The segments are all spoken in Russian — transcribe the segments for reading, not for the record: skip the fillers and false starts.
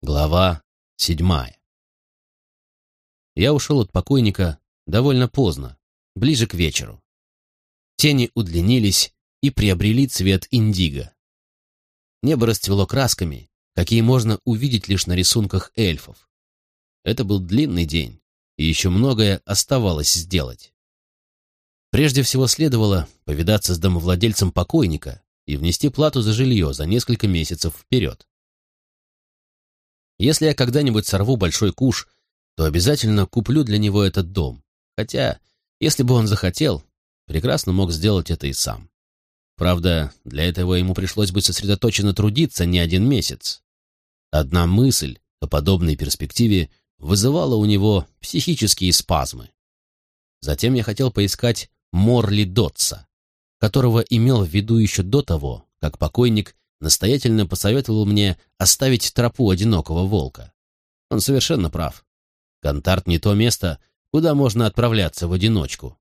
Глава 7. Я ушел от покойника довольно поздно, ближе к вечеру. Тени удлинились и приобрели цвет индиго. Небо расцвело красками, какие можно увидеть лишь на рисунках эльфов. Это был длинный день, и еще многое оставалось сделать. Прежде всего следовало повидаться с домовладельцем покойника и внести плату за жилье за несколько месяцев вперед. Если я когда-нибудь сорву большой куш, то обязательно куплю для него этот дом, хотя, если бы он захотел, прекрасно мог сделать это и сам. Правда, для этого ему пришлось бы сосредоточенно трудиться не один месяц. Одна мысль о подобной перспективе вызывала у него психические спазмы. Затем я хотел поискать Морли Дотса, которого имел в виду еще до того, как покойник настоятельно посоветовал мне оставить тропу одинокого волка. Он совершенно прав. Контарт не то место, куда можно отправляться в одиночку.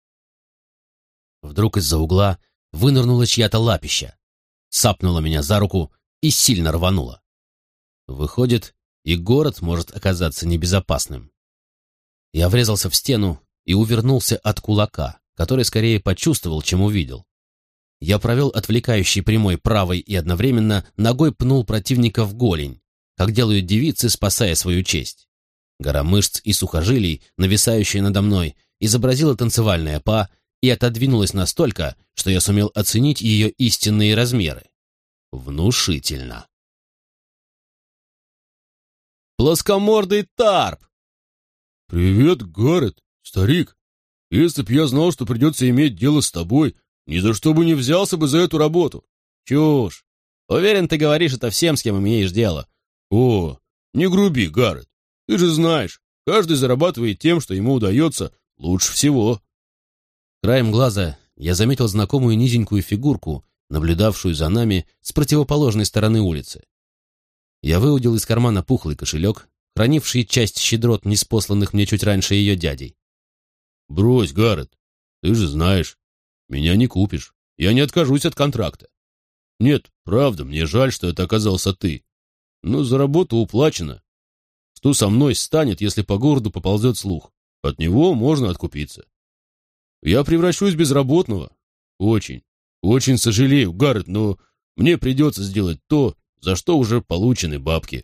Вдруг из-за угла вынырнула чья-то лапища, цапнула меня за руку и сильно рванула. Выходит, и город может оказаться небезопасным. Я врезался в стену и увернулся от кулака, который скорее почувствовал, чем увидел. Я провел отвлекающий прямой правой и одновременно ногой пнул противника в голень, как делают девицы, спасая свою честь. Гора мышц и сухожилий, нависающая надо мной, изобразила танцевальное па и отодвинулась настолько, что я сумел оценить ее истинные размеры. Внушительно. Плоскомордый тарп! «Привет, Гаррет, старик. Если б я знал, что придется иметь дело с тобой, ни за что бы не взялся бы за эту работу». Чушь. Уверен, ты говоришь это всем, с кем имеешь дело. «О, не груби, Гаррет. Ты же знаешь, каждый зарабатывает тем, что ему удается лучше всего». Краем глаза я заметил знакомую низенькую фигурку, наблюдавшую за нами с противоположной стороны улицы. Я выудил из кармана пухлый кошелек, хранивший часть щедрот, ниспосланных мне чуть раньше ее дядей. «Брось, Гаррет, ты же знаешь, меня не купишь. Я не откажусь от контракта. Нет, правда, мне жаль, что это оказался ты. Но за работу уплачено. Что со мной станет, если по городу поползет слух? От него можно откупиться. Я превращусь в безработного. Очень, очень сожалею, Гаррет, но мне придется сделать то, за что уже получены бабки».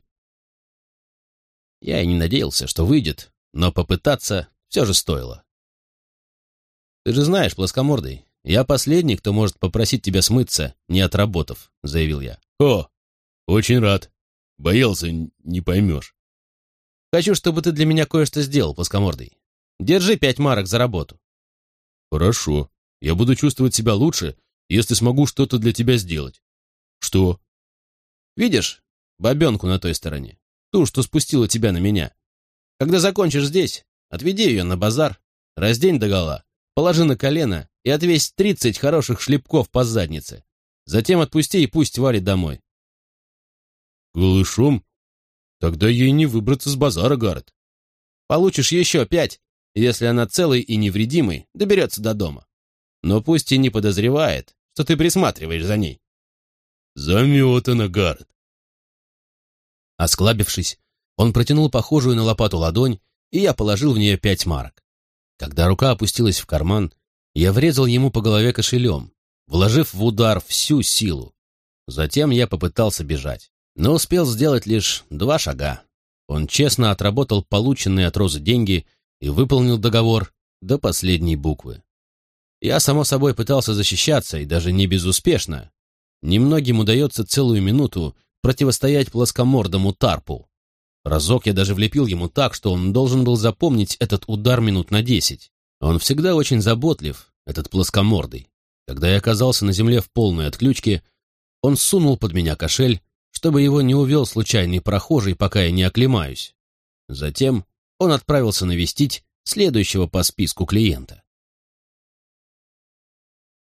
Я и не надеялся, что выйдет, но попытаться все же стоило. «Ты же знаешь, плоскомордый, я последний, кто может попросить тебя смыться, не отработав», — заявил я. «О, очень рад. Боялся, не поймешь». «Хочу, чтобы ты для меня кое-что сделал, плоскомордый. Держи 5 марок за работу». «Хорошо. Я буду чувствовать себя лучше, если смогу что-то для тебя сделать». «Что?» «Видишь бабенку на той стороне? Ту, что спустила тебя на меня. Когда закончишь здесь, отведи ее на базар, раздень догола, положи на колено и отвесь 30 хороших шлепков по заднице. Затем отпусти и пусть валит домой». «Голышом? Тогда ей не выбраться с базара, Гаррет». «Получишь еще 5, если она целой и невредимой доберется до дома. Но пусть и не подозревает, что ты присматриваешь за ней». «Заметано, Гаррет». Осклабившись, он протянул похожую на лопату ладонь, и я положил в нее 5 марок. Когда рука опустилась в карман, я врезал ему по голове кошелем, вложив в удар всю силу. Затем я попытался бежать, но успел сделать лишь 2 шага. Он честно отработал полученные от Розы деньги и выполнил договор до последней буквы. Я, само собой, пытался защищаться, и даже не безуспешно. Немногим удается целую минуту противостоять плоскомордому тарпу. Разок я даже влепил ему так, что он должен был запомнить этот удар минут на 10. Он всегда очень заботлив, этот плоскомордый. Когда я оказался на земле в полной отключке, он сунул под меня кошель, чтобы его не увел случайный прохожий, пока я не оклемаюсь. Затем он отправился навестить следующего по списку клиента.